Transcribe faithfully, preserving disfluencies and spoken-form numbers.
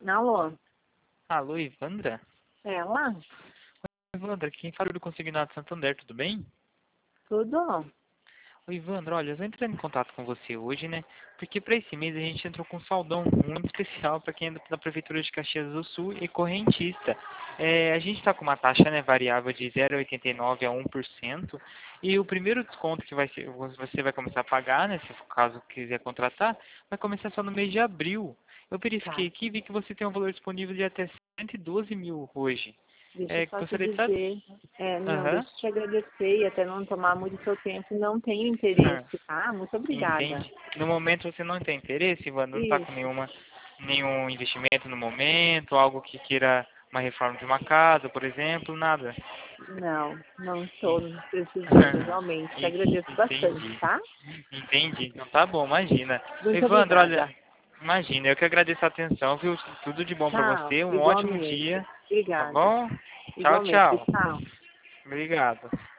Alô? Alô, Ivandra? É lá? Ivandra, quem fala do Consignado Santander, tudo bem? Tudo? Oi, Ivandra, olha, eu tô entrando em contato com você hoje, né? Porque para esse mês a gente entrou com um saldão muito especial para quem é da Prefeitura de Caxias do Sul e correntista. É, a gente está com uma taxa, né, variável de zero vírgula oitenta e nove a um por cento e o primeiro desconto que vai ser, você vai começar a pagar, né, se for caso quiser contratar, vai começar só no mês de abril. Eu verifiquei Tá. aqui e vi que você tem um valor disponível de até cento e doze mil hoje. Deixa eu É, só te gostaria de saber. dizer. É, não, Aham. deixa eu te agradecer e até não tomar muito seu tempo. Não tenho interesse, tá? Muito obrigada. Entende? No momento você não tem interesse, Ivandro? Não está com Isso. nenhuma, nenhum investimento no momento, algo que queira uma reforma de uma casa, por exemplo, nada. Não, não estou En- precisando realmente. Te agradeço bastante, Entendi. tá? Entendi. Então tá bom, imagina. Muito Evandro, olha, obrigada. imagina, eu que agradeço a atenção, viu? Tudo de bom pra Tchau. você, um ótimo Igualmente. dia, tá Obrigada. bom? Tchau, Igualmente. tchau. Tchau. Obrigado.